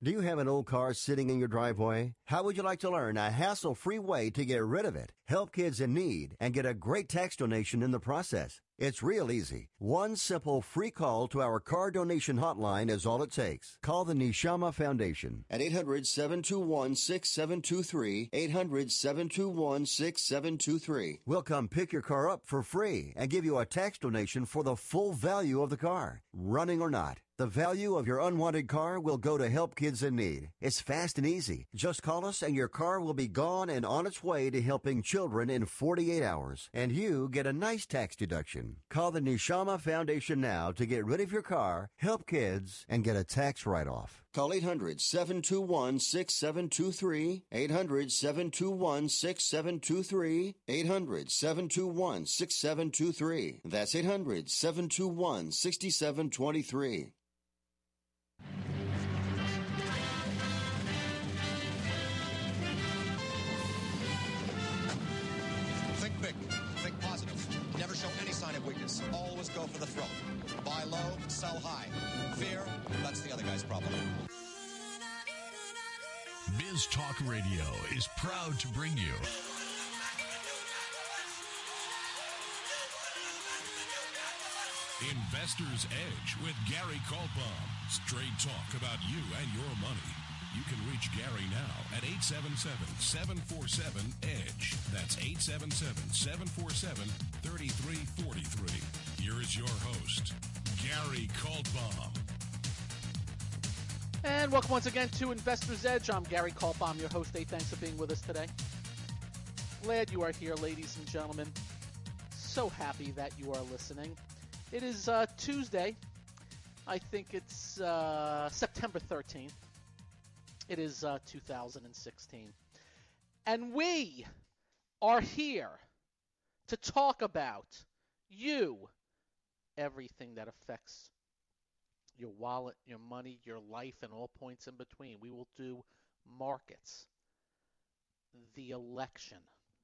Do you have an old car sitting in your driveway? How would you like to learn a hassle-free way to get rid of it, help kids in need, and get a great tax donation in the process? It's real easy. One simple free call to our car donation hotline is all it takes. Call the Neshama Foundation at 800-721-6723, 800-721-6723. We'll come pick your car up for free and give you a tax donation for the full value of the car, running or not. The value of your unwanted car will go to help kids in need. It's fast and easy. Just call us and your car will be gone and on its way to helping children in 48 hours. And you get a nice tax deduction. Call the Neshama Foundation now to get rid of your car, help kids, and get a tax write-off. Call 800-721-6723, 800-721-6723, 800-721-6723. That's 800-721-6723. Think big. Think positive. Never show any sign of weakness. Always go for the throat. Buy low, sell high. Fear, that's the other guy's problem. Biz Talk Radio is proud to bring you Investor's Edge with Gary Kaltbaum. Straight talk about you and your money. You can reach Gary now at 877-747-EDGE. That's 877-747-3343. Here is your host, Gary Kaltbaum. And welcome once again to Investor's Edge. I'm Gary Kaltbaum, your host. Hey, thanks for being with us today. Glad you are here, ladies and gentlemen. So happy that you are listening. It is Tuesday. I think it's September 13th. It is 2016. And we are here to talk about you, everything that affects your wallet, your money, your life, and all points in between. We will do markets, the election,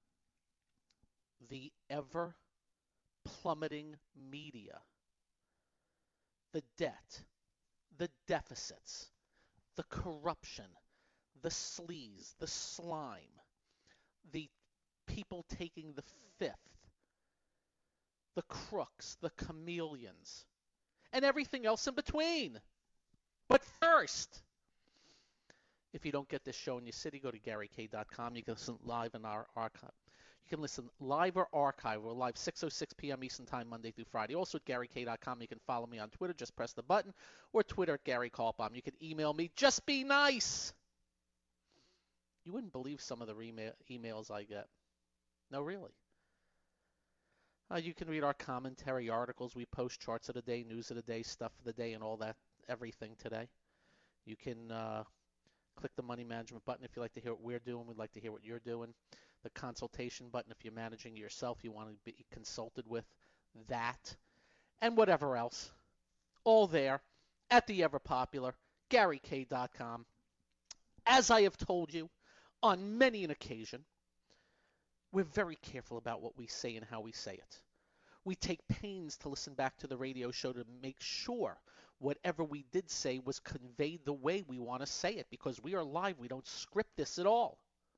the ever plummeting media, the debt, the deficits, the corruption, the sleaze, the slime, the people taking the fifth, the crooks, the chameleons, and everything else in between. But first, if you don't get this show in your city, go to GaryK.com. You can listen live in our archive. You can listen live or archive. We're live 6:06 p.m. Eastern Time, Monday through Friday. Also at GaryK.com. You can follow me on Twitter. Just press the button. Or Twitter at Gary Kaltbaum. You can email me. Just be nice. You wouldn't believe some of the emails I get. No, really. You can read our commentary, articles we post, charts of the day, news of the day, stuff of the day, and all that, everything today. You can click the money management button if you like to hear what we're doing. We'd like to hear what you're doing. The consultation button if you're managing yourself, you want to be consulted with that, and whatever else. All there at the ever-popular GaryK.com. As I have told you on many an occasion, we're very careful about what we say and how we say it. We take pains to listen back to the radio show to make sure whatever we did say was conveyed the way we want to say it, because we are live. We don't script this at all.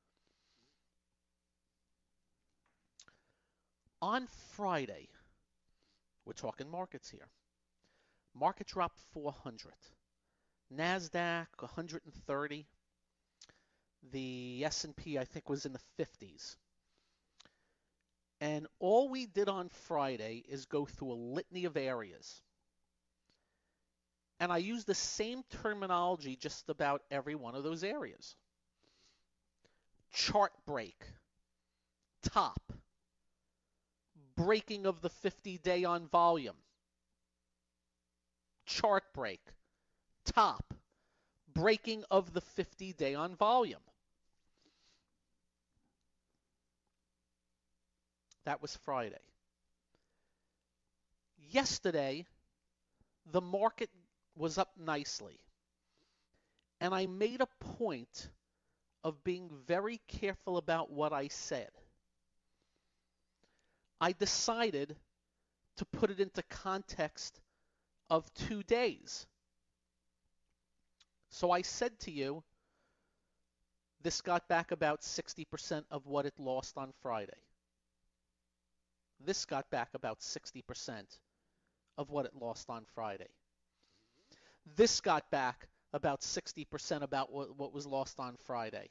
On Friday, we're talking markets here. Market dropped 400. NASDAQ, 130. The S&P, I think, was in the 50s. And all we did on Friday is go through a litany of areas. And I used the same terminology just about every one of those areas. Chart break, top, breaking of the 50-day on volume, chart break, top, breaking of the 50-day on volume. That was Friday. Yesterday, the market was up nicely. And I made a point of being very careful about what I said. I decided to put it into context of 2 days. So I said to you, this got back about 60% of what it lost on Friday. This got back about 60% of what it lost on Friday. This got back about 60% about what was lost on Friday.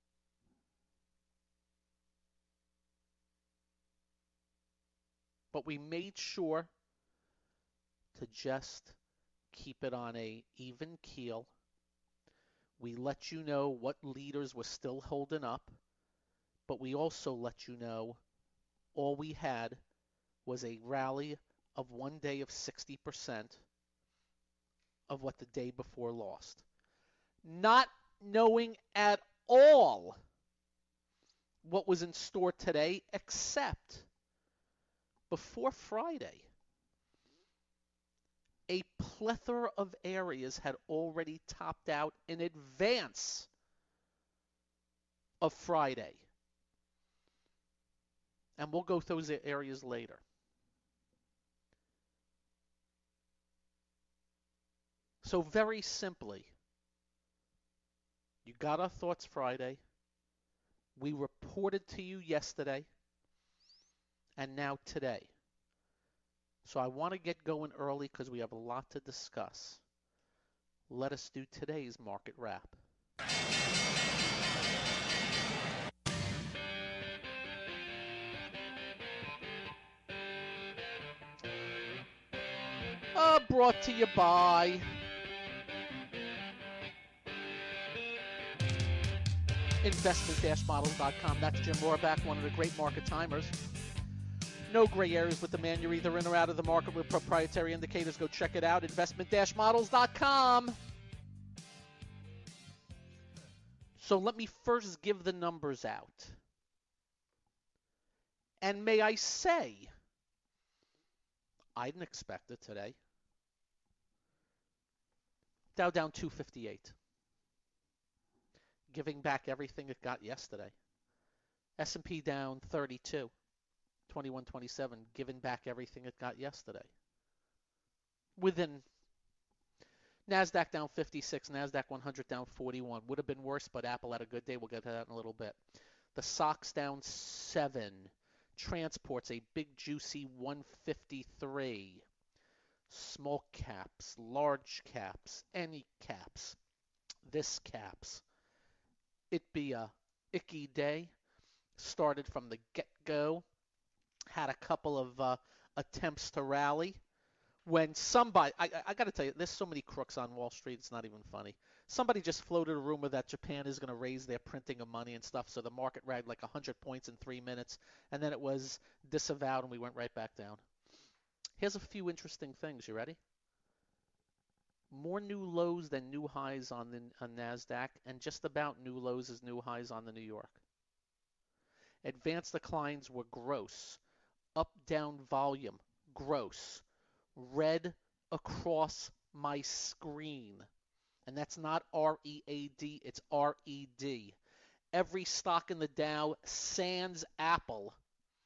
But we made sure to just keep it on a even keel. We let you know what leaders were still holding up, but we also let you know all we had was a rally of one day of 60% of what the day before lost. Not knowing at all what was in store today, except before Friday, a plethora of areas had already topped out in advance of Friday. And we'll go through those areas later. So very simply, you got our thoughts Friday. We reported to you yesterday, and now today. So I want to get going early because we have a lot to discuss. Let us do today's market wrap. Brought to you by investment-models.com. That's Jim Rohrback, one of the great market timers. No gray areas with the man. You're either in or out of the market with proprietary indicators. Go check it out, investment-models.com. So let me first give the numbers out. And may I say, I didn't expect it today. Dow down 258. Giving back everything it got yesterday. S&P down 32. 2127, giving back everything it got yesterday. Within NASDAQ down 56, NASDAQ 100 down 41. Would have been worse, but Apple had a good day. We'll get to that in a little bit. The SOX down 7. Transports a big juicy 153. Small caps, large caps, any caps. This caps. It be a icky day. Started from the get-go. Had a couple of attempts to rally. When somebody, I got to tell you, there's so many crooks on Wall Street, it's not even funny. Somebody just floated a rumor that Japan is going to raise their printing of money and stuff, so the market rallied like 100 points in 3 minutes, and then it was disavowed and we went right back down. Here's a few interesting things. You ready? More new lows than new highs on NASDAQ, and just about new lows as new highs on the New York. Advanced declines were gross. Up-down volume, gross. Red across my screen. And that's not R-E-A-D, it's R-E-D. Every stock in the Dow, sans Apple,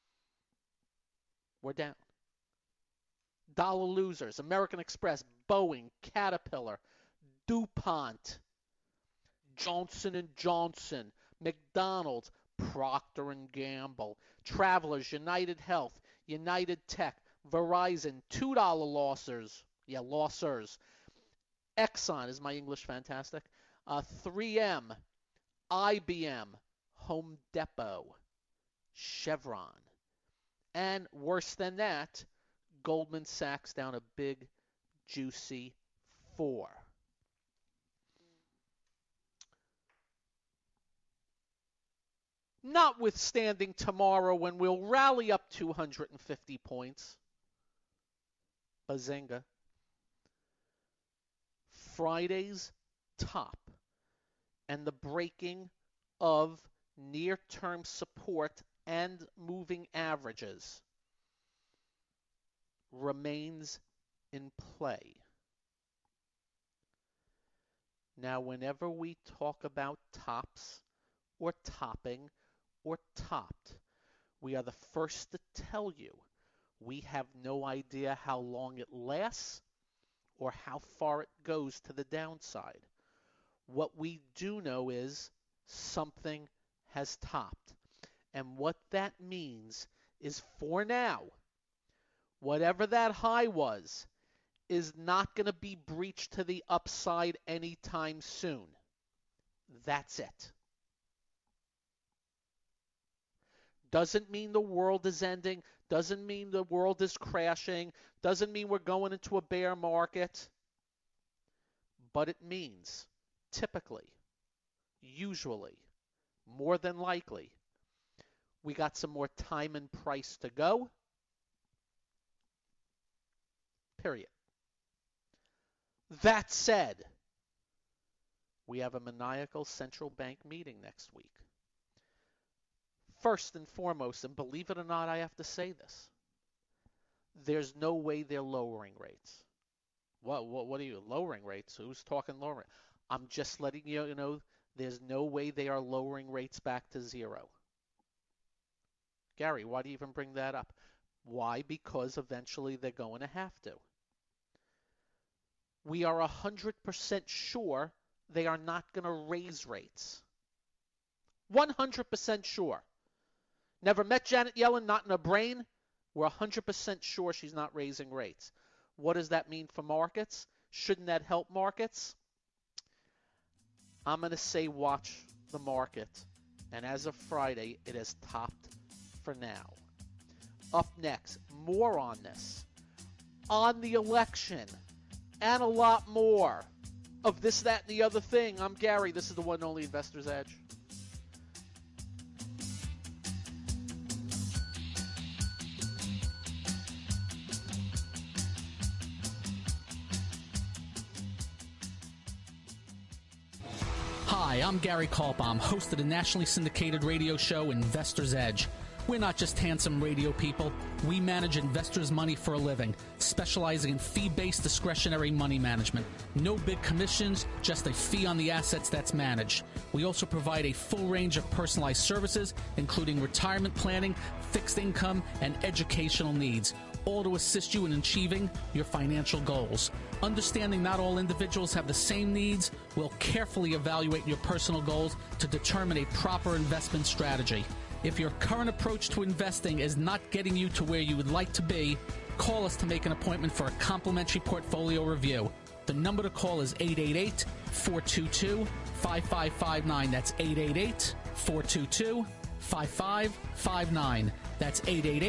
were down. Dollar losers, American Express, Boeing, Caterpillar, DuPont, Johnson & Johnson, McDonald's, Procter & Gamble, Travelers, United Health, United Tech, Verizon, $2 lossers. Yeah, lossers. Exxon, is my English fantastic? 3M, IBM, Home Depot, Chevron. And worse than that, Goldman Sachs down a big, juicy 4. Notwithstanding tomorrow when we'll rally up 250 points. Bazinga. Friday's top and the breaking of near-term support and moving averages remains in play. Now, whenever we talk about tops or topping or topped, we are the first to tell you we have no idea how long it lasts or how far it goes to the downside. What we do know is something has topped. And what that means is, for now, whatever that high was is not going to be breached to the upside anytime soon. That's it. Doesn't mean the world is ending. Doesn't mean the world is crashing. Doesn't mean we're going into a bear market. But it means, typically, usually, more than likely, we got some more time and price to go. Period. That said, we have a maniacal central bank meeting next week. First and foremost, and believe it or not, I have to say this, there's no way they're lowering rates. What are you, lowering rates? Who's talking lowering? I'm just letting you know there's no way they are lowering rates back to zero. Gary, why do you even bring that up? Why? Because eventually they're going to have to. We are 100% sure they are not going to raise rates. 100% sure. Never met Janet Yellen, not in her brain. We're 100% sure she's not raising rates. What does that mean for markets? Shouldn't that help markets? I'm going to say watch the market. And as of Friday, it has topped for now. Up next, more on this. On the election. And a lot more of this, that, and the other thing. I'm Gary. This is the one and only Investor's Edge. Hi, I'm Gary Kaltbaum, host of the nationally syndicated radio show Investor's Edge. We're not just handsome radio people. We manage investors' money for a living, specializing in fee-based discretionary money management. No big commissions, just a fee on the assets that's managed. We also provide a full range of personalized services, including retirement planning, fixed income, and educational needs, all to assist you in achieving your financial goals. Understanding not all individuals have the same needs, we'll carefully evaluate your personal goals to determine a proper investment strategy. If your current approach to investing is not getting you to where you would like to be, call us to make an appointment for a complimentary portfolio review. The number to call is 888-422-5559. That's 888-422-5559. That's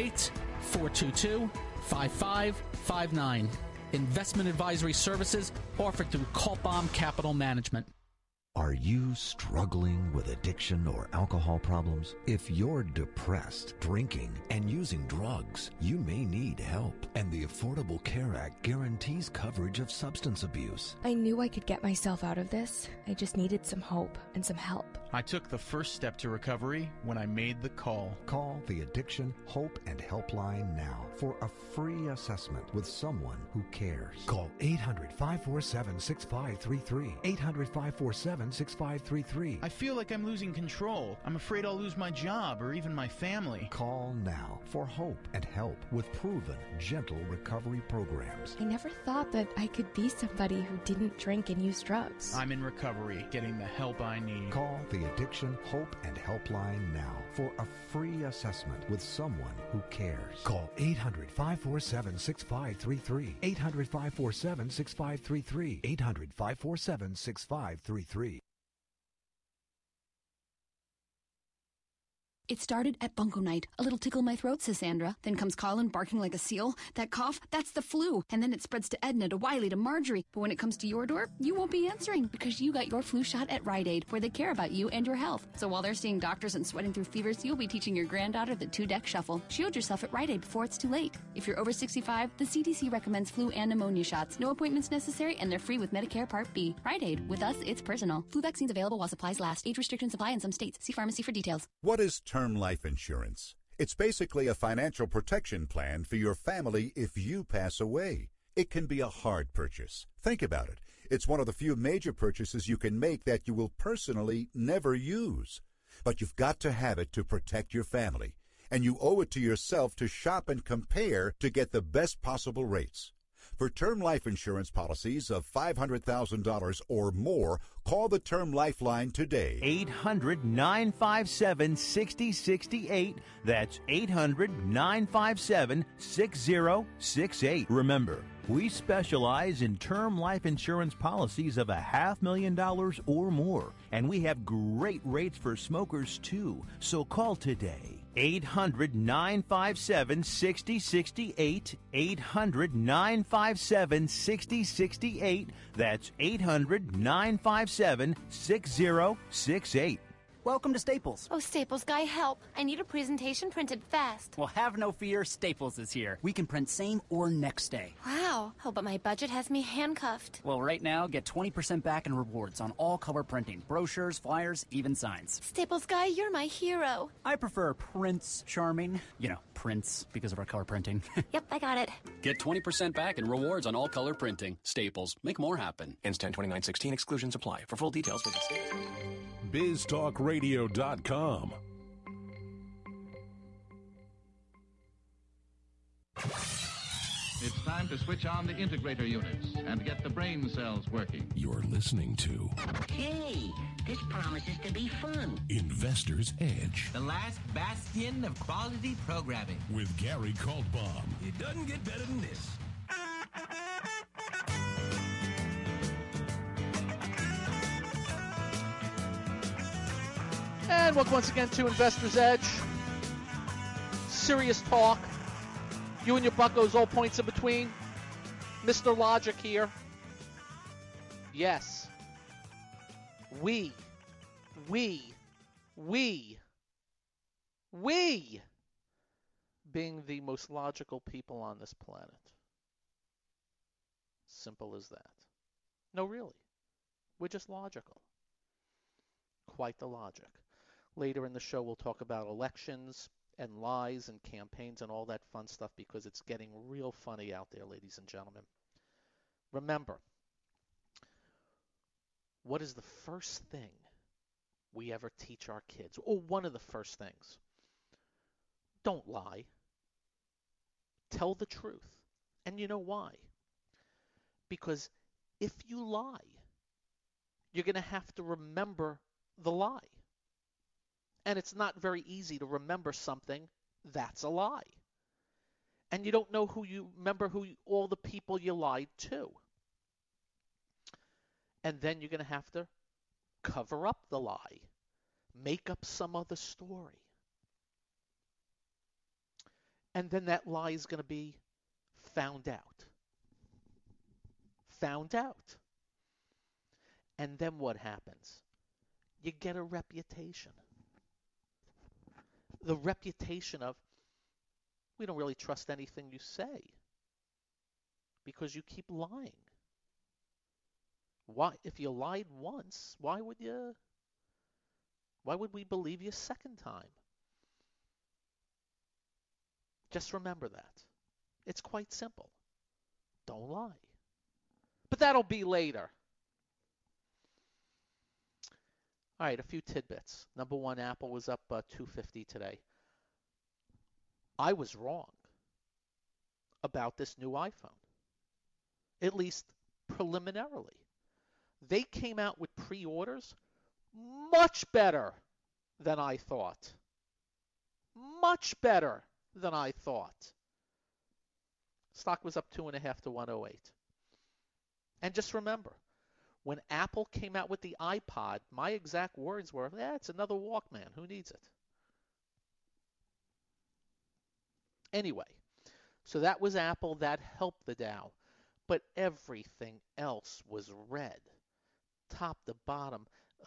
888-422-5559. Investment advisory services offered through Kaltbaum Capital Management. Are you struggling with addiction or alcohol problems? If you're depressed, drinking, and using drugs, you may need help. And the Affordable Care Act guarantees coverage of substance abuse. I knew I could get myself out of this. I just needed some hope and some help. I took the first step to recovery when I made the call. Call the Addiction, Hope, and Helpline now for a free assessment with someone who cares. Call 800-547-6533. 800-547-6533. I feel like I'm losing control. I'm afraid I'll lose my job or even my family. Call now for hope and help with proven, gentle recovery programs. I never thought that I could be somebody who didn't drink and use drugs. I'm in recovery, getting the help I need. Call the Addiction, Hope, and Helpline now for a free assessment with someone who cares. Call 800-547-6533. 800-547-6533. 800-547-6533. It started at bunko night. A little tickle in my throat, says Sandra. Then comes Colin barking like a seal. That cough, that's the flu. And then it spreads to Edna, to Wiley, to Marjorie. But when it comes to your door, you won't be answering because you got your flu shot at Rite Aid, where they care about you and your health. So while they're seeing doctors and sweating through fevers, you'll be teaching your granddaughter the 2-deck shuffle. Shield yourself at Rite Aid before it's too late. If you're over 65, the CDC recommends flu and pneumonia shots. No appointments necessary, and they're free with Medicare Part B. Rite Aid. With us, it's personal. Flu vaccines available while supplies last. Age restrictions apply in some states. See pharmacy for details. What is term life insurance? It's basically a financial protection plan for your family if you pass away. It can be a hard purchase. Think about it. It's one of the few major purchases you can make that you will personally never use. But you've got to have it to protect your family. And you owe it to yourself to shop and compare to get the best possible rates. For term life insurance policies of $500,000 or more, call the Term Lifeline today. 800-957-6068. That's 800-957-6068. Remember, we specialize in term life insurance policies of $500,000 or more, and we have great rates for smokers too. So call today. 800-957-6068. 800-957-6068. That's 800-957-6068. Welcome to Staples. Oh, Staples guy, help. I need a presentation printed fast. Well, have no fear. Staples is here. We can print same or next day. Wow. Oh, but my budget has me handcuffed. Well, right now, get 20% back in rewards on all color printing. Brochures, flyers, even signs. Staples guy, you're my hero. I prefer Prince Charming. You know, Prince, because of our color printing. Yep, I got it. Get 20% back in rewards on all color printing. Staples. Make more happen. Ends 10/29/16. Exclusions apply. For full details, visit Staples. BizTalkRadio.com. It's time to switch on the integrator units and get the brain cells working. You're listening to Hey, this promises to be fun. Investor's Edge The last bastion of quality programming. with Gary Kaltbaum. It doesn't get better than this. And welcome once again to Investor's Edge. Serious talk. You and your buckos, all points in between. Mr. Logic here. Yes. We, being the most logical people on this planet. Simple as that. No, really. We're just logical. Quite the logic. Later in the show, we'll talk about elections and lies and campaigns and all that fun stuff because it's getting real funny out there, ladies and gentlemen. Remember, what is the first thing we ever teach our kids? Or one of the first things. Don't lie. Tell the truth. And you know why? Because if you lie, you're going to have to remember the lie. And it's not very easy to remember something that's a lie. And you don't know all the people you lied to. And then you're going to have to cover up the lie. Make up some other story. And then that lie is going to be found out. Found out. And then what happens? You get a reputation. The reputation of, we don't really trust anything you say because you keep lying. Why? If you lied once, why would we believe you a second time? Just remember that. It's quite simple. Don't lie. But that'll be later. All right, a few tidbits. Number one, Apple was up $250 today. I was wrong about this new iPhone, at least preliminarily. They came out with pre-orders much better than I thought. Much better than I thought. Stock was up 2.5 to 108. And just remember, when Apple came out with the iPod, my exact words were, it's another Walkman. Who needs it? Anyway, so that was Apple. That helped the Dow. But everything else was red. Top to bottom.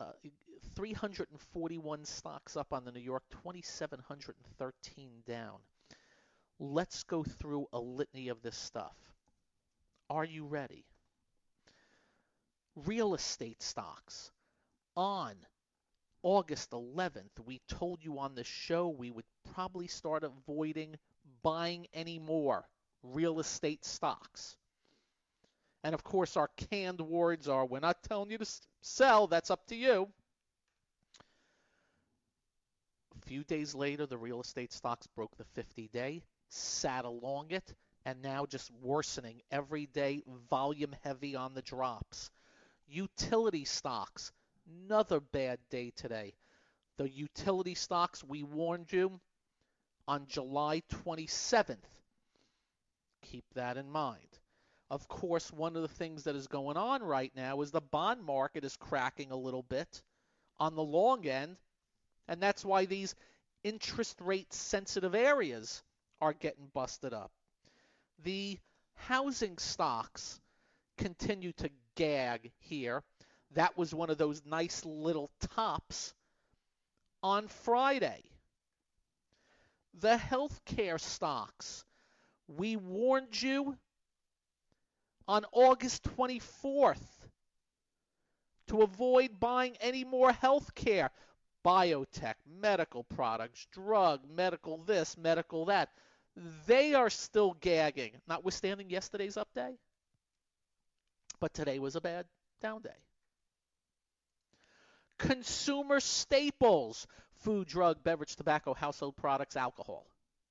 341 stocks up on the New York, 2,713 down. Let's go through a litany of this stuff. Are you ready? Real estate stocks. On August 11th, we told you on the show we would probably start avoiding buying any more real estate stocks. And of course, our canned words are, we're not telling you to sell, that's up to you. A few days later, the real estate stocks broke the 50-day, sat along it, and now just worsening every day, volume heavy on the drops. Utility stocks, another bad day today. The utility stocks, we warned you on July 27th. Keep that in mind. Of course, one of the things that is going on right now is the bond market is cracking a little bit on the long end, and that's why these interest rate sensitive areas are getting busted up. The housing stocks continue to gag here. That was one of those nice little tops on Friday. The healthcare stocks, we warned you on August 24th to avoid buying any more healthcare. Biotech, medical products, drug, medical this, medical that. They are still gagging, notwithstanding yesterday's up day. But today was a bad down day. Consumer staples, food, drug, beverage, tobacco, household products, alcohol.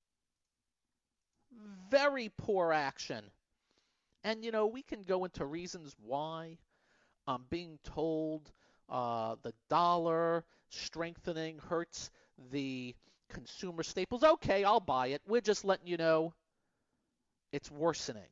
Very poor action. And, we can go into reasons why. I'm being told the dollar strengthening hurts the consumer staples. Okay, I'll buy it. We're just letting you know it's worsening.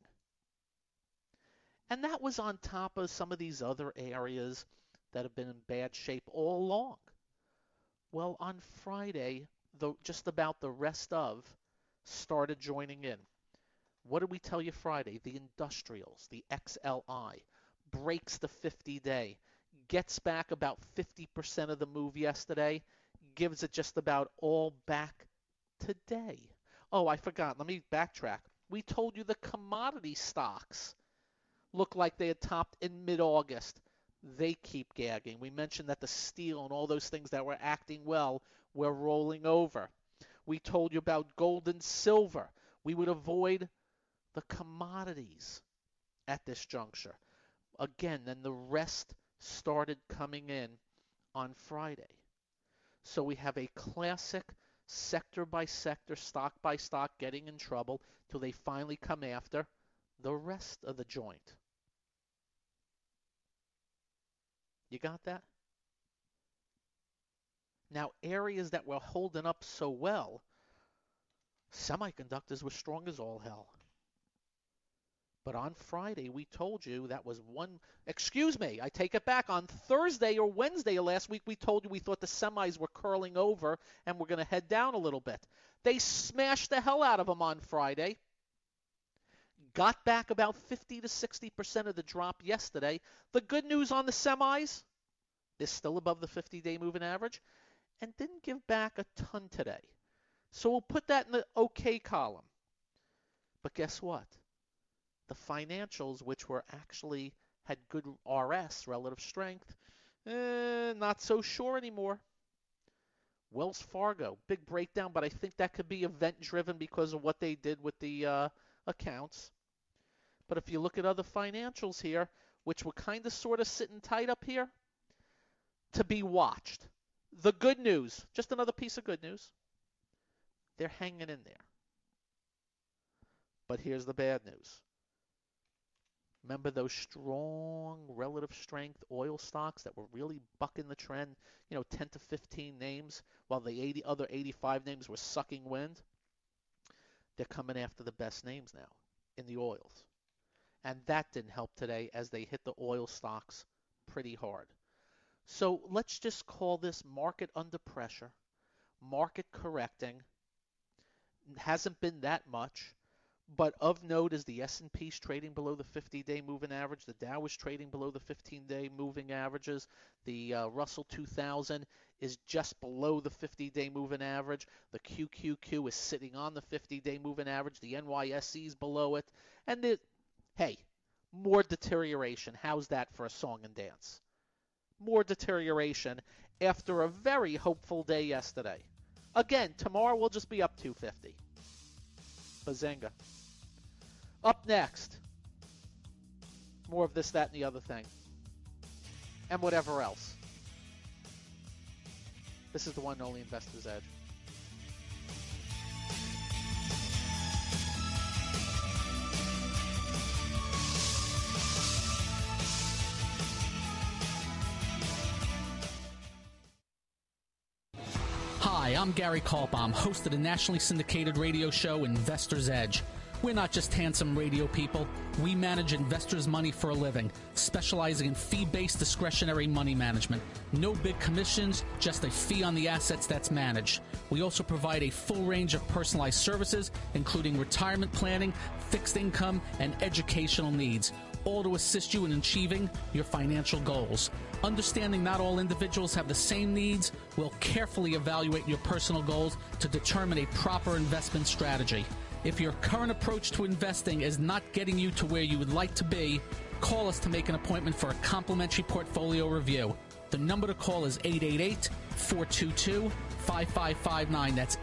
And that was on top of some of these other areas that have been in bad shape all along. Well, on Friday, just about the rest of started joining in. What did we tell you Friday? The industrials, the XLI, breaks the 50-day, gets back about 50% of the move yesterday, gives it just about all back today. Oh, I forgot. Let me backtrack. We told you the commodity stocks look like they had topped in mid-August. They keep gagging. We mentioned that the steel and all those things that were acting well were rolling over. We told you about gold and silver. We would avoid the commodities at this juncture. Again, then the rest started coming in on Friday. So we have a classic sector by sector, stock by stock getting in trouble till they finally come after the rest of the joint. You got that? Now, areas that were holding up so well, semiconductors were strong as all hell. But on Friday, we told you that was I take it back. On Thursday or Wednesday of last week, we told you we thought the semis were curling over and we're going to head down a little bit. They smashed the hell out of them on Friday. Got back about 50 to 60% of the drop yesterday. The good news on the semis is still above the 50-day moving average and didn't give back a ton today. So we'll put that in the okay column. But guess what? The financials, which were actually had good RS, relative strength, not so sure anymore. Wells Fargo, big breakdown, but I think that could be event-driven because of what they did with the accounts. But if you look at other financials here, which were kind of sort of sitting tight up here, to be watched. The good news, just another piece of good news, they're hanging in there. But here's the bad news. Remember those strong relative strength oil stocks that were really bucking the trend, 10 to 15 names, while the other 85 names were sucking wind? They're coming after the best names now in the oils. And that didn't help today as they hit the oil stocks pretty hard. So let's just call this market under pressure, market correcting. It hasn't been that much. But of note is the S&P's trading below the 50-day moving average. The Dow is trading below the 15-day moving averages. The Russell 2000 is just below the 50-day moving average. The QQQ is sitting on the 50-day moving average. The NYSE is below it. And more deterioration. How's that for a song and dance? More deterioration after a very hopeful day yesterday. Again, tomorrow we'll just be up 250. Bazinga. Up next, more of this, that, and the other thing. And whatever else. This is the one and only Investor's Edge. Hi, I'm Gary Kaltbaum, host of the nationally syndicated radio show Investor's Edge. We're not just handsome radio people. We manage investors' money for a living, specializing in fee-based discretionary money management. No big commissions, just a fee on the assets that's managed. We also provide a full range of personalized services, including retirement planning, fixed income, and educational needs, all to assist you in achieving your financial goals. Understanding not all individuals have the same needs, we'll carefully evaluate your personal goals to determine a proper investment strategy. If your current approach to investing is not getting you to where you would like to be, call us to make an appointment for a complimentary portfolio review. The number to call is 888-422-5559. That's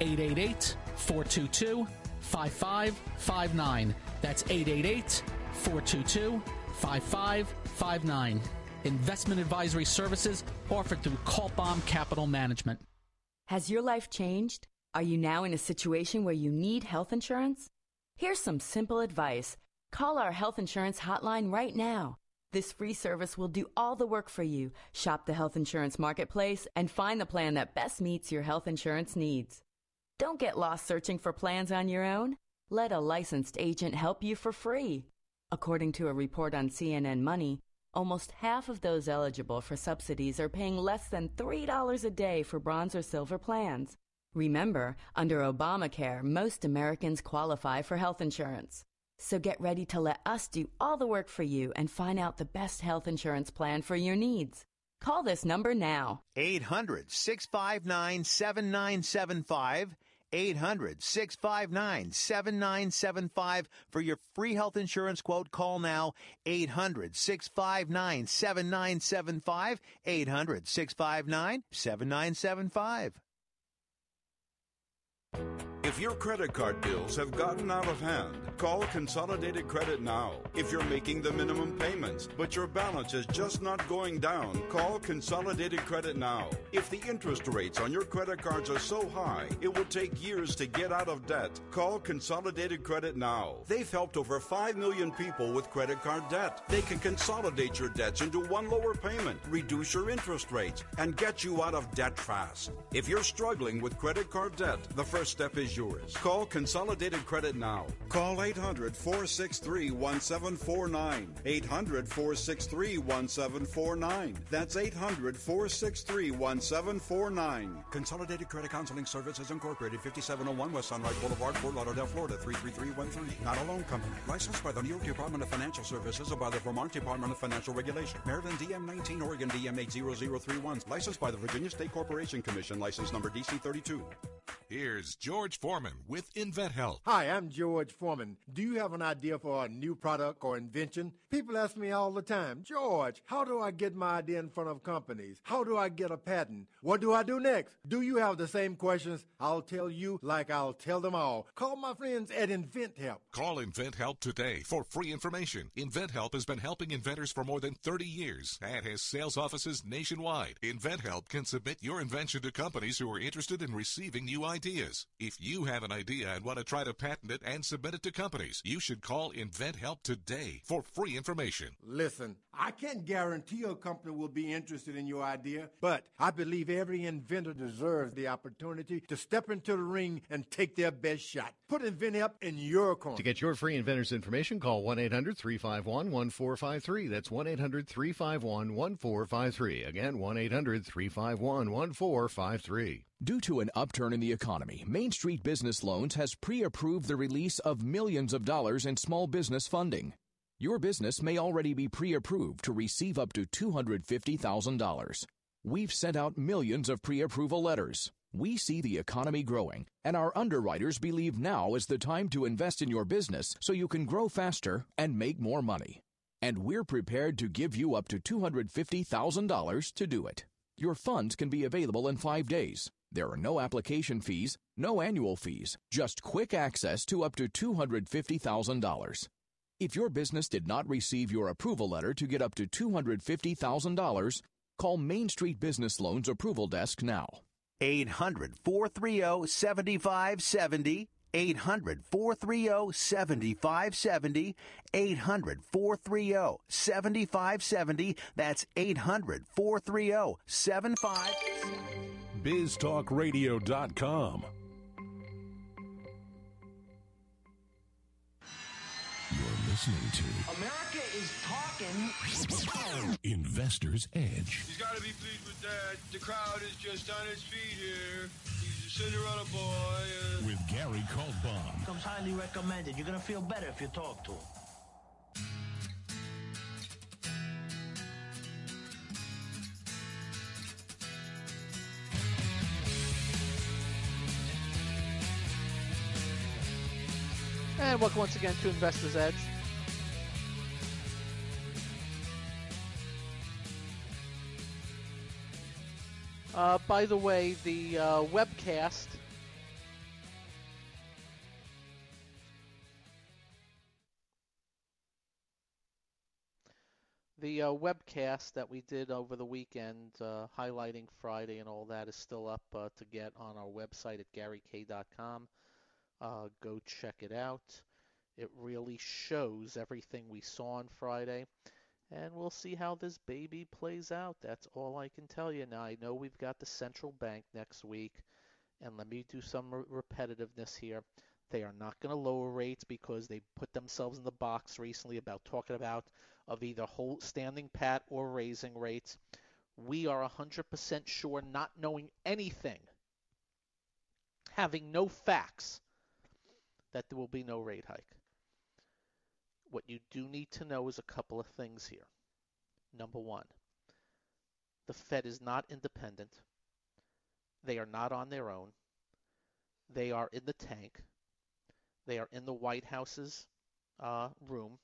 888-422-5559. That's 888-422-5559. Investment advisory services offered through Kaltbaum Capital Management. Has your life changed? Are you now in a situation where you need health insurance? Here's some simple advice. Call our health insurance hotline right now. This free service will do all the work for you. Shop the health insurance marketplace and find the plan that best meets your health insurance needs. Don't get lost searching for plans on your own. Let a licensed agent help you for free. According to a report on CNN Money, almost half of those eligible for subsidies are paying less than $3 a day for bronze or silver plans. Remember, under Obamacare, most Americans qualify for health insurance. So get ready to let us do all the work for you and find out the best health insurance plan for your needs. Call this number now. 800-659-7975. 800-659-7975 for your free health insurance quote. Call now. 800-659-7975. 800-659-7975. If your credit card bills have gotten out of hand, call Consolidated Credit now. If you're making the minimum payments, but your balance is just not going down, call Consolidated Credit now. If the interest rates on your credit cards are so high, it will take years to get out of debt, call Consolidated Credit now. They've helped over 5 million people with credit card debt. They can consolidate your debts into one lower payment, reduce your interest rates, and get you out of debt fast. If you're struggling with credit card debt, the first step is yours. Call Consolidated Credit now. Call 800-463-1749. 800-463-1749. That's 800-463-1749. Consolidated Credit Counseling Services Incorporated, 5701 West Sunrise Boulevard, Fort Lauderdale, Florida, 33313. Not a loan company. Licensed by the New York Department of Financial Services or by the Vermont Department of Financial Regulation. Maryland DM19, Oregon DM80031. Licensed by the Virginia State Corporation Commission. License number DC32. Here's George Foreman with InventHelp. Hi, I'm George Foreman. Do you have an idea for a new product or invention? People ask me all the time, George, how do I get my idea in front of companies? How do I get a patent? What do I do next? Do you have the same questions? I'll tell you like I'll tell them all. Call my friends at InventHelp. Call InventHelp today for free information. InventHelp has been helping inventors for more than 30 years and has sales offices nationwide. InventHelp can submit your invention to companies who are interested in receiving new ideas. If you have an idea and want to try to patent it and submit it to companies, you should call InventHelp today for free information. Listen, I can't guarantee a company will be interested in your idea, but I believe every inventor deserves the opportunity to step into the ring and take their best shot. Put InventHelp in your corner. To get your free inventor's information, call 1-800-351-1453. That's 1-800-351-1453. Again, 1-800-351-1453. Due to an upturn in the economy, Main Street Business Loans has pre-approved the release of millions of dollars in small business funding. Your business may already be pre-approved to receive up to $250,000. We've sent out millions of pre-approval letters. We see the economy growing, and our underwriters believe now is the time to invest in your business so you can grow faster and make more money. And we're prepared to give you up to $250,000 to do it. Your funds can be available in 5 days. There are no application fees, no annual fees, just quick access to up to $250,000. If your business did not receive your approval letter to get up to $250,000, call Main Street Business Loans Approval Desk now. 800-430-7570. 800-430-7570. 800-430-7570. That's 800-430-7570. biztalkradio.com. You're listening to America is talking. Investor's Edge. He's got to be pleased with that. The crowd is just on its feet here. He's a Cinderella boy. With Gary Kaltbaum. Comes highly recommended. You're going to feel better if you talk to him. And welcome once again to Investor's Edge. By the way, the webcast that we did over the weekend, highlighting Friday and all that, is still up to get on our website at GaryK.com. Go check it out. It really shows everything we saw on Friday. And we'll see how this baby plays out. That's all I can tell you. Now, I know we've got the central bank next week. And let me do some repetitiveness here. They are not going to lower rates because they put themselves in the box recently about talking about of either standing pat or raising rates. We are 100% sure, not knowing anything, having no facts, that there will be no rate hike. What you do need to know is a couple of things here. Number one, the Fed is not independent. They are not on their own. They are in the tank. They are in the White House's room.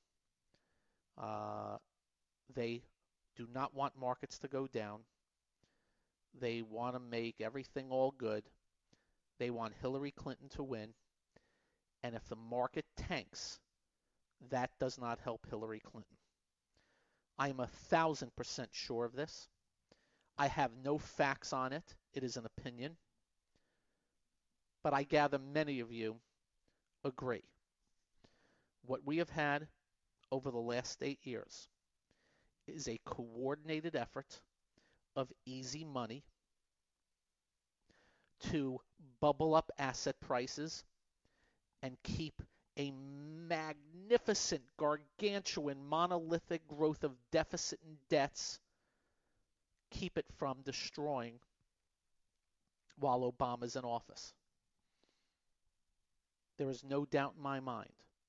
They do not want markets to go down. They want to make everything all good. They want Hillary Clinton to win. And if the market tanks, that does not help Hillary Clinton. I am 1,000% sure of this. I have no facts on it. It is an opinion. But I gather many of you agree. What we have had over the last 8 years is a coordinated effort of easy money to bubble up asset prices and keep a magnificent, gargantuan, monolithic growth of deficit and debts, keep it from destroying while Obama's in office. There is no doubt in my mind.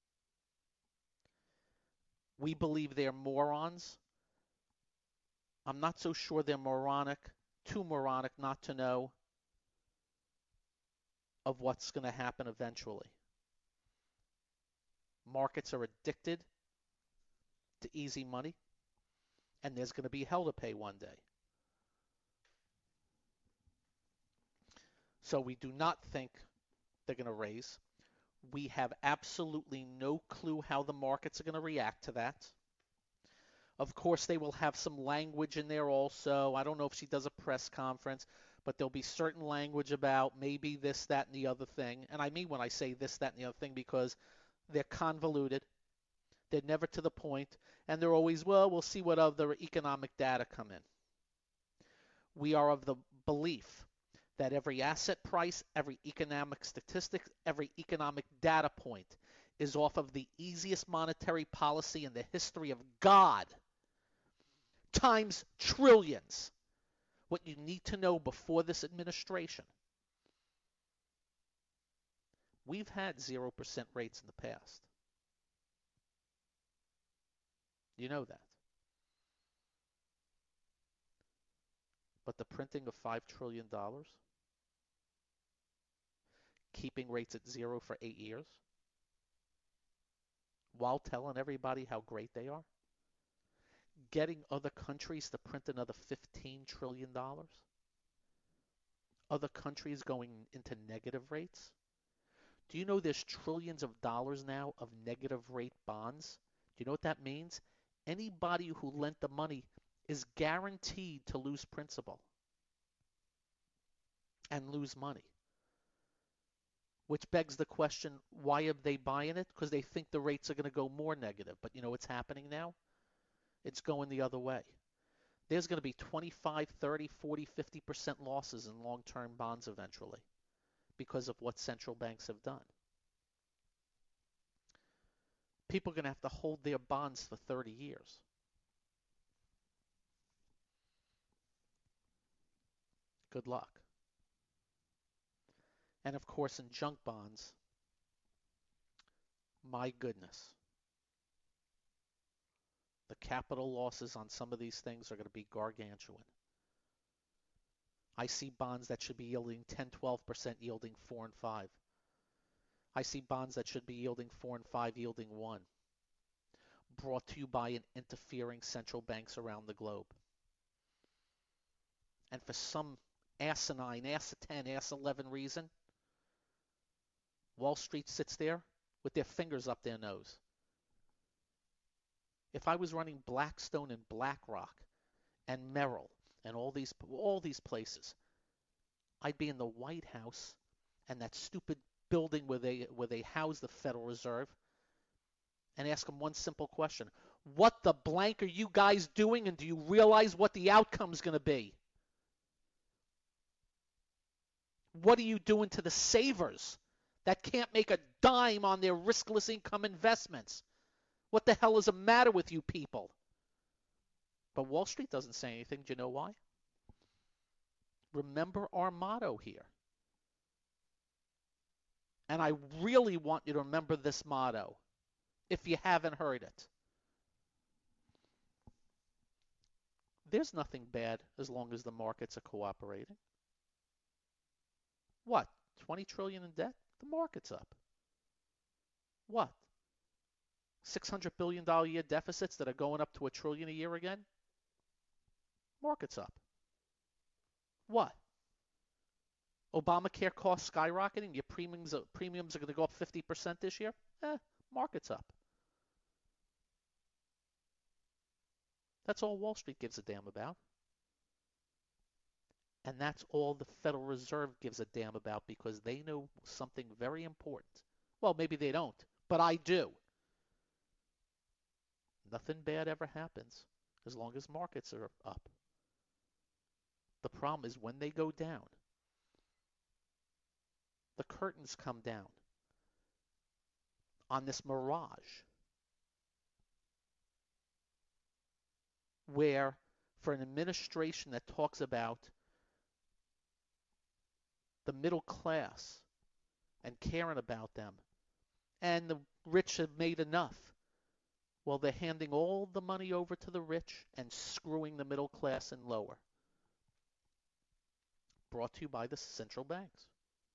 We believe they're morons. I'm not so sure they're moronic, too moronic not to know of what's going to happen eventually. Markets are addicted to easy money, and there's going to be hell to pay one day. So we do not think they're going to raise. We have absolutely no clue how the markets are going to react to that. Of course, they will have some language in there also. I don't know if she does a press conference, but there'll be certain language about maybe this, that, and the other thing. And I mean when I say this, that, and the other thing, because they're convoluted. They're never to the point. And they're always, well, we'll see what other economic data come in. We are of the belief that every asset price, every economic statistic, every economic data point is off of the easiest monetary policy in the history of God, times trillions. What you need to know before this administration. We've had 0% rates in the past. You know that. But the printing of $5 trillion, keeping rates at 0 for 8 years, while telling everybody how great they are, getting other countries to print another $15 trillion, other countries going into negative rates. Do you know there's trillions of dollars now of negative rate bonds? Do you know what that means? Anybody who lent the money is guaranteed to lose principal and lose money. Which begs the question, why are they buying it? Because they think the rates are going to go more negative. But you know what's happening now? It's going the other way. there's going to be 25, 30, 40, 50% losses in long-term bonds eventually because of what central banks have done. People are going to have to hold their bonds for 30 years. Good luck. And of course, in junk bonds, my goodness, the capital losses on some of these things are going to be gargantuan. I see bonds that should be yielding 10, 12% yielding 4 and 5. I see bonds that should be yielding 4 and 5 yielding 1. Brought to you by an interfering central banks around the globe. And for some asinine, ass 10, ass 11 reason, Wall Street sits there with their fingers up their nose. If I was running Blackstone and BlackRock and Merrill and all these places, I'd be in the White House and that stupid building where they house the Federal Reserve and ask them one simple question. What the blank are you guys doing, and do you realize what the outcome's going to be? What are you doing to the savers that can't make a dime on their riskless income investments? What the hell is the matter with you people? But Wall Street doesn't say anything. Do you know why? Remember our motto here. And I really want you to remember this motto if you haven't heard it. There's nothing bad as long as the markets are cooperating. What? 20 trillion in debt? The market's up. What? $600 billion a year deficits that are going up to $1 trillion a year again? Market's up. What? Obamacare costs skyrocketing, your premiums are going to go up 50% this year? Market's up. That's all Wall Street gives a damn about. And that's all the Federal Reserve gives a damn about, because they know something very important. Well, maybe they don't, but I do. Nothing bad ever happens as long as markets are up. The problem is when they go down, the curtains come down on this mirage where, for an administration that talks about the middle class and caring about them, and the rich have made enough, well, they're handing all the money over to the rich and screwing the middle class and lower. Brought to you by the central banks.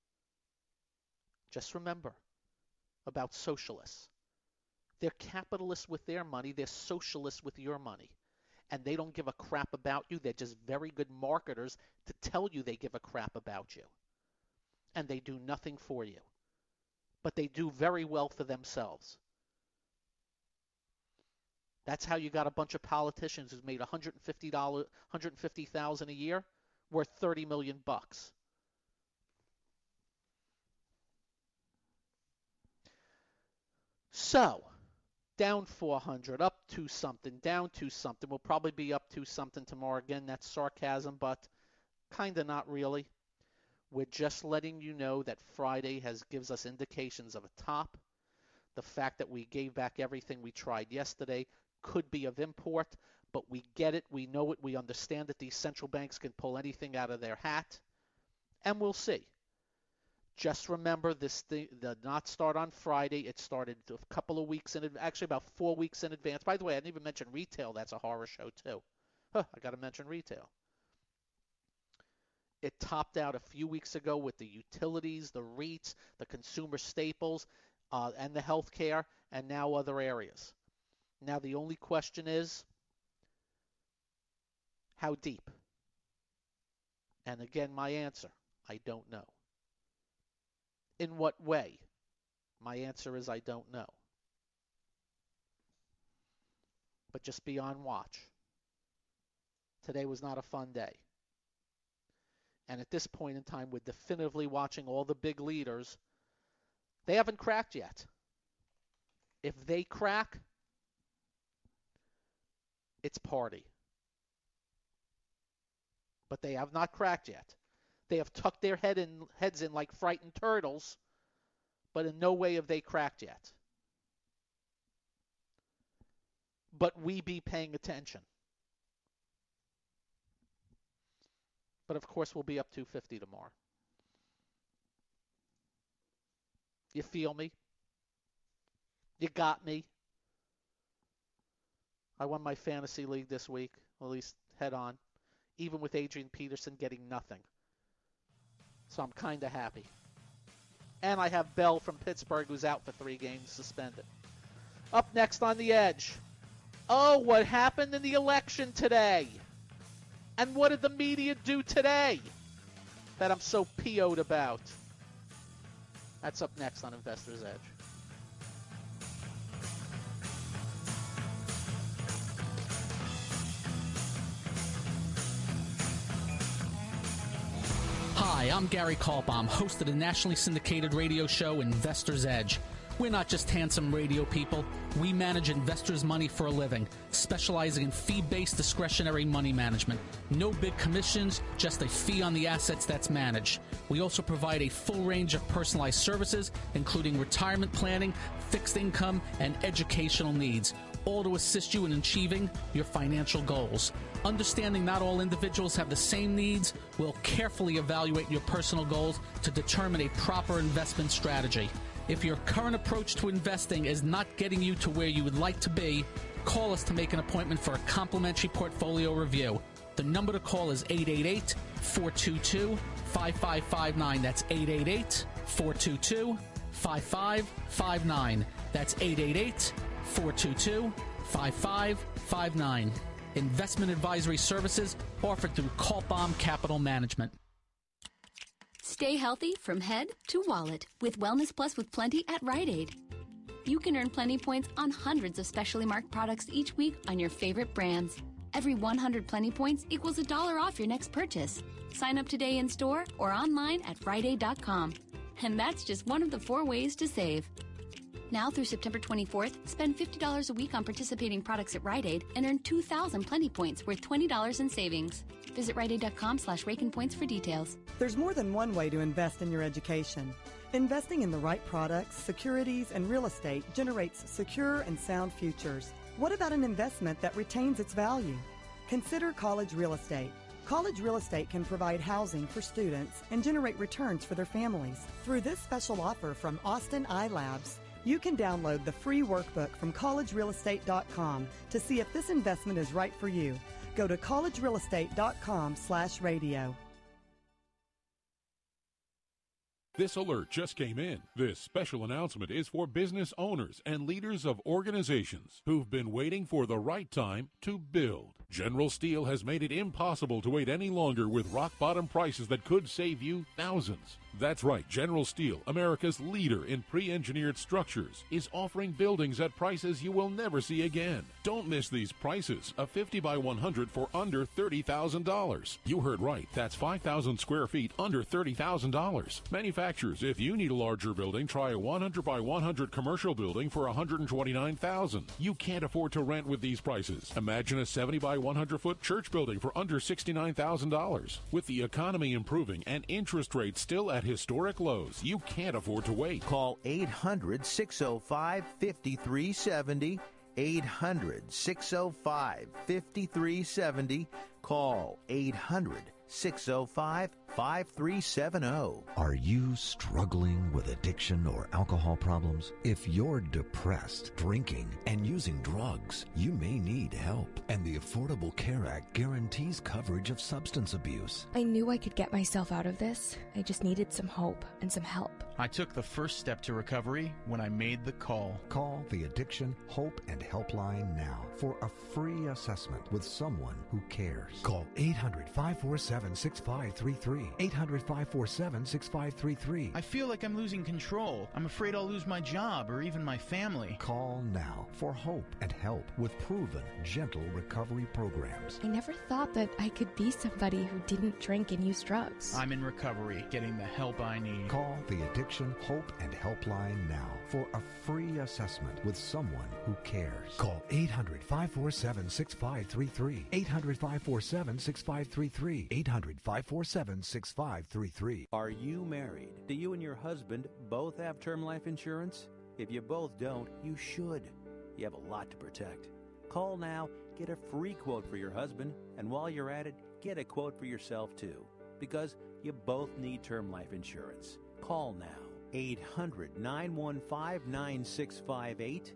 Just remember about socialists. They're capitalists with their money. They're socialists with your money. And they don't give a crap about you. They're just very good marketers to tell you they give a crap about you. And they do nothing for you. But they do very well for themselves. That's how you got a bunch of politicians who's made $150,000 a year, worth $30 million. So, down 400, up to something, down to something. We'll probably be up to something tomorrow. Again, that's sarcasm, but kind of not really. We're just letting you know that Friday gives us indications of a top. The fact that we gave back everything we tried yesterday could be of import, but we get it, we know it, we understand that these central banks can pull anything out of their hat, and we'll see. Just remember, this thing did not start on Friday. It started a couple of weeks actually about 4 weeks in advance. By the way, I didn't even mention retail. That's a horror show too. I got to mention retail. It topped out a few weeks ago with the utilities, the REITs, the consumer staples, and the healthcare, and now other areas. Now the only question is, how deep? And again, my answer, I don't know. In what way? My answer is I don't know. But just be on watch. Today was not a fun day. And at this point in time, we're definitively watching all the big leaders. They haven't cracked yet. If they crack, it's party. but they have not cracked yet. They have tucked their heads in like frightened turtles, but in no way have they cracked yet. But we be paying attention. But of course, we'll be up 250 tomorrow. You feel me? You got me? I won my fantasy league this week, at least head on, even with Adrian Peterson getting nothing. So I'm kind of happy. And I have Bell from Pittsburgh, who's out for 3 games, suspended. Up next on The Edge. Oh, what happened in the election today? And what did the media do today that I'm so PO'd about? That's up next on Investor's Edge. Hi, I'm Gary Kaltbaum, host of the nationally syndicated radio show Investor's Edge. We're not just handsome radio people. We manage investors' money for a living, specializing in fee-based discretionary money management. No big commissions, just a fee on the assets that's managed. We also provide a full range of personalized services, including retirement planning, fixed income, and educational needs, all to assist you in achieving your financial goals. Understanding not all individuals have the same needs, we'll carefully evaluate your personal goals to determine a proper investment strategy. If your current approach to investing is not getting you to where you would like to be, call us to make an appointment for a complimentary portfolio review. The number to call is 888-422-5559. That's 888-422-5559. That's 888-422-5559. Investment advisory services offered through Kaltbaum Capital Management. Stay healthy from head to wallet with Wellness Plus with Plenty at Rite Aid. You can earn Plenty points on hundreds of specially marked products each week on your favorite brands. Every 100 Plenty points equals $1 off your next purchase. Sign up today in store or online at RiteAid.com. And that's just one of the 4 ways to save. Now through September 24th, spend $50 a week on participating products at Rite Aid and earn 2,000 Plenty points worth $20 in savings. Visit RiteAid.com/RakenPoints for details. There's more than one way to invest in your education. Investing in the right products, securities, and real estate generates secure and sound futures. What about an investment that retains its value? Consider College Real Estate. College Real Estate can provide housing for students and generate returns for their families. Through this special offer from Austin iLabs, you can download the free workbook from collegerealestate.com to see if this investment is right for you. Go to collegerealestate.com/radio. This alert just came in. This special announcement is for business owners and leaders of organizations who've been waiting for the right time to build. General Steel has made it impossible to wait any longer with rock-bottom prices that could save you thousands. That's right, General Steel, America's leader in pre-engineered structures, is offering buildings at prices you will never see again. Don't miss these prices. A 50 by 100 for under $30,000. You heard right. That's 5,000 square feet under $30,000. Manufacturers, if you need a larger building, try a 100 by 100 commercial building for $129,000. You can't afford to rent with these prices. Imagine a 70 by 100-foot church building for under $69,000. With the economy improving and interest rates still at historic lows, you can't afford to wait. Call 800-605-5370. 800-605-5370. Call 800-605-5370. Are you struggling with addiction or alcohol problems? If you're depressed, drinking, and using drugs, you may need help. And the Affordable Care Act guarantees coverage of substance abuse. I knew I could get myself out of this. I just needed some hope and some help. I took the first step to recovery when I made the call. Call the Addiction Hope and Helpline now for a free assessment with someone who cares. Call 800-547-6533. 800-547-6533. I feel like I'm losing control. I'm afraid I'll lose my job or even my family. Call now for hope and help with proven, gentle recovery programs. I never thought that I could be somebody who didn't drink and use drugs. I'm in recovery, getting the help I need. Call the Addiction Hope and Helpline now for a free assessment with someone who cares. Call 800-547-6533. 800-547-6533. 1-800-547-6533. Are you married? Do you and your husband both have term life insurance? If you both don't, you should. You have a lot to protect. Call now, get a free quote for your husband, and while you're at it, get a quote for yourself too, because you both need term life insurance. Call now. 800-915-9658,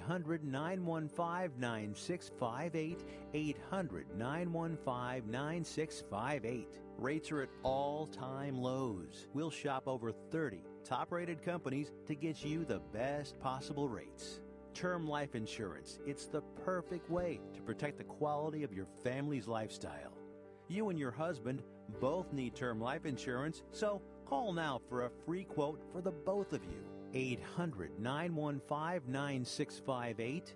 800-915-9658, 800-915-9658. Rates are at all-time lows. We'll shop over 30 top-rated companies to get you the best possible rates. Term life insurance, it's the perfect way to protect the quality of your family's lifestyle. You and your husband both need term life insurance, so call now for a free quote for the both of you. 800-915-9658,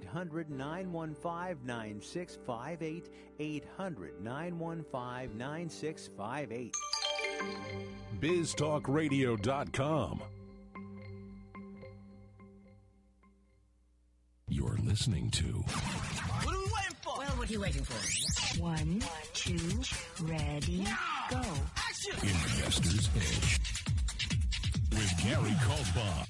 800-915-9658, 800-915-9658. BizTalkRadio.com. You're listening to... What are we waiting for? Well, what are you waiting for? 1, 2, ready, go. Action! Investor's Edge with Gary Kaltbach.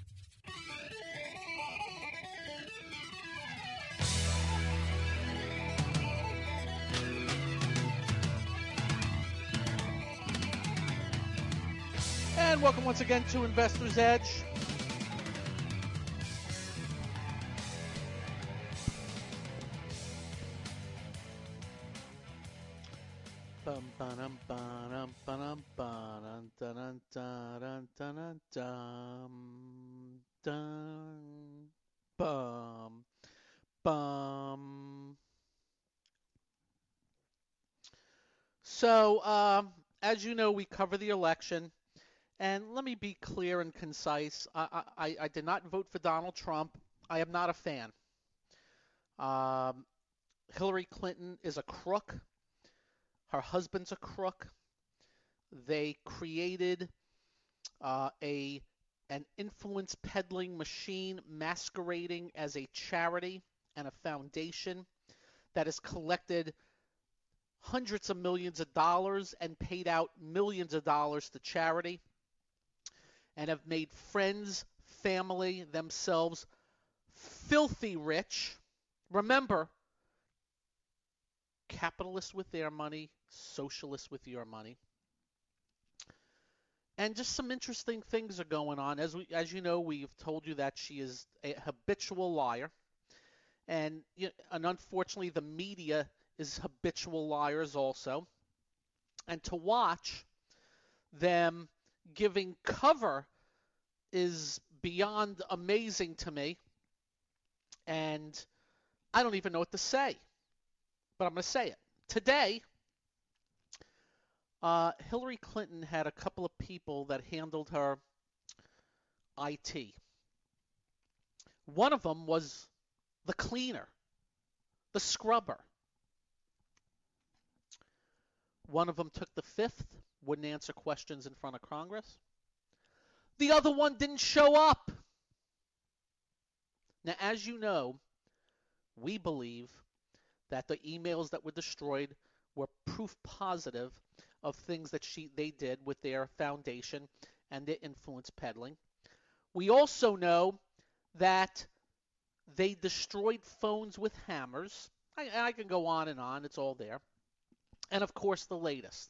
And welcome once again to Investor's Edge. So, as you know, we cover the election, and let me be clear and concise. I did not vote for Donald Trump. I am not a fan. Hillary Clinton is a crook. Her husband's a crook. They created an influence peddling machine masquerading as a charity and a foundation that has collected hundreds of millions of dollars and paid out millions of dollars to charity, and have made friends, family, themselves filthy rich. Remember, capitalists with their money, socialists with your money. And just some interesting things are going on. As you know, we've told you that she is a habitual liar. And unfortunately, the media is habitual liars also. And to watch them giving cover is beyond amazing to me. And I don't even know what to say. But I'm going to say it. Today, Hillary Clinton had a couple of people that handled her IT. One of them was the cleaner, the scrubber. One of them took the fifth, wouldn't answer questions in front of Congress. The other one didn't show up. Now, as you know, we believe that the emails that were destroyed were proof positive of things that they did with their foundation and their influence peddling. We also know that they destroyed phones with hammers. I can go on and on. It's all there. And, of course, the latest.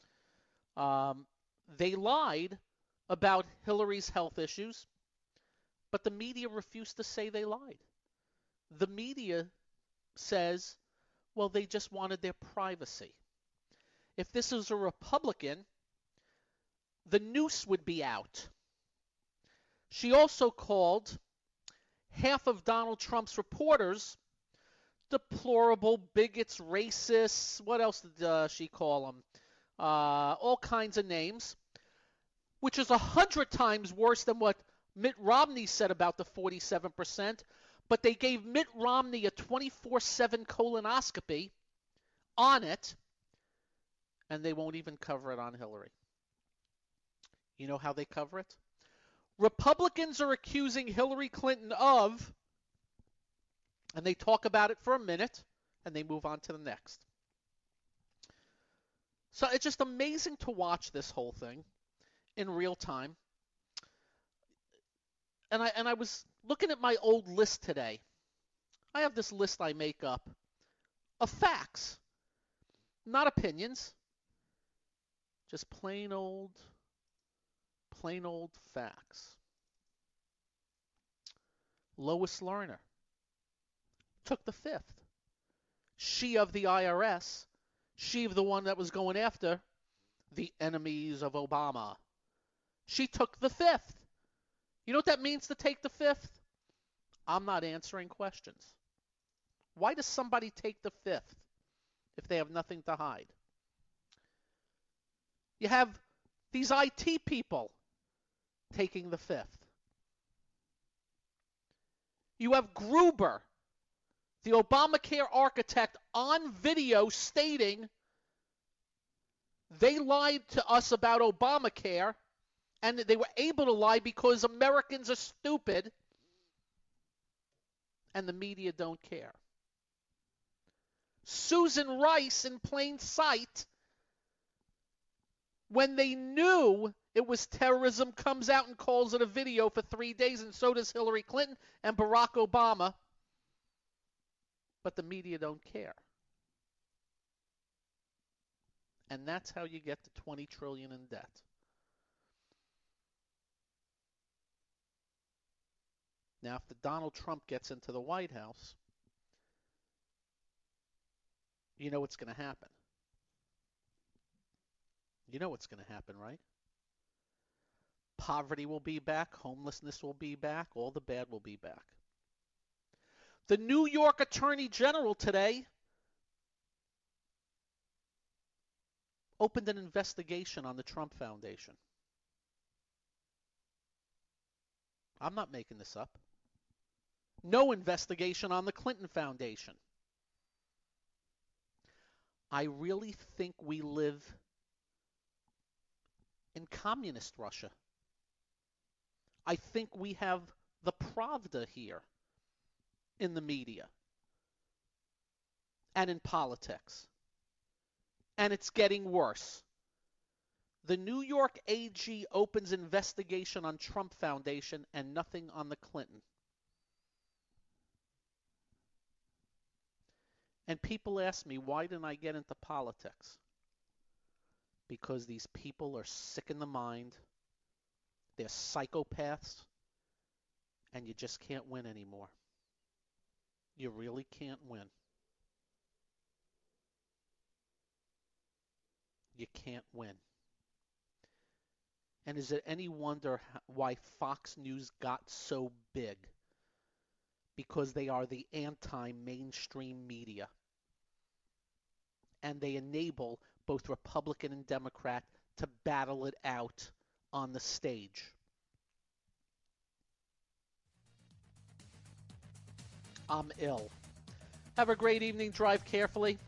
They lied about Hillary's health issues, but the media refused to say they lied. The media says, well, they just wanted their privacy. If this was a Republican, the noose would be out. She also called half of Donald Trump's reporters deplorable bigots, racists. What else did she call them? All kinds of names, which is 100 times worse than what Mitt Romney said about the 47%. But they gave Mitt Romney a 24/7 colonoscopy on it, and they won't even cover it on Hillary. You know how they cover it? Republicans are accusing Hillary Clinton of, and they talk about it for a minute, and they move on to the next. So it's just amazing to watch this whole thing in real time. And I was looking at my old list today. I have this list I make up of facts, not opinions, just plain old facts. Lois Lerner took the fifth. She of the IRS, she of the one that was going after the enemies of Obama. She took the fifth. You know what that means to take the fifth? I'm not answering questions. Why does somebody take the fifth if they have nothing to hide? You have these IT people taking the fifth. You have Gruber, the Obamacare architect, on video stating they lied to us about Obamacare, and they were able to lie because Americans are stupid and the media don't care. Susan Rice, in plain sight, when they knew it was terrorism, comes out and calls it a video for 3 days, and so does Hillary Clinton and Barack Obama. But the media don't care. And that's how you get to $20 trillion in debt. Now, if Donald Trump gets into the White House, you know what's going to happen. You know what's going to happen, right? Poverty will be back, homelessness will be back, all the bad will be back. The New York Attorney General today opened an investigation on the Trump Foundation. I'm not making this up. No investigation on the Clinton Foundation. I really think we live in communist Russia. I think we have the Pravda here in the media and in politics. And it's getting worse. The New York AG opens investigation on Trump Foundation and nothing on the Clinton. And people ask me, why didn't I get into politics? Because these people are sick in the mind. They're psychopaths. And you just can't win anymore. You really can't win. You can't win. And is it any wonder why Fox News got so big? Because they are the anti-mainstream media. And they enable both Republican and Democrat to battle it out on the stage. I'm ill. Have a great evening. Drive carefully.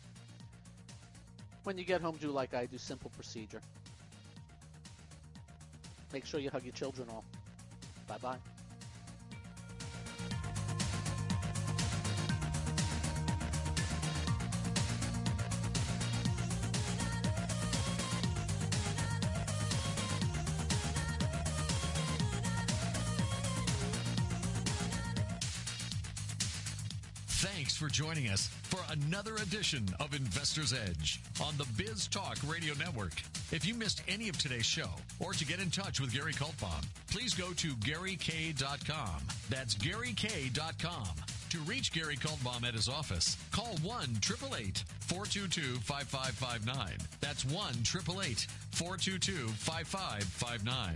When you get home, do like I do. Simple procedure. Make sure you hug your children all. Bye-bye. Thanks for joining us for another edition of Investor's Edge on the Biz Talk Radio Network. If you missed any of today's show or to get in touch with Gary Kaltbaum, please go to GaryK.com. That's GaryK.com. To reach Gary Kaltbaum at his office, call 1-888-422-5559. That's 1-888-422-5559.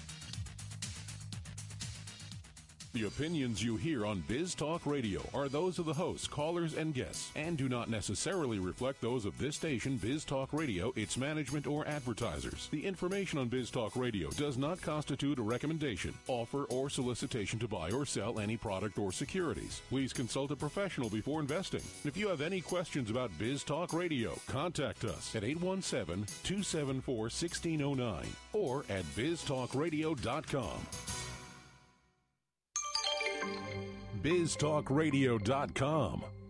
The opinions you hear on Biz Talk Radio are those of the hosts, callers, and guests, and do not necessarily reflect those of this station, Biz Talk Radio, its management, or advertisers. The information on Biz Talk Radio does not constitute a recommendation, offer, or solicitation to buy or sell any product or securities. Please consult a professional before investing. If you have any questions about Biz Talk Radio, contact us at 817-274-1609 or at biztalkradio.com. biztalkradio.com.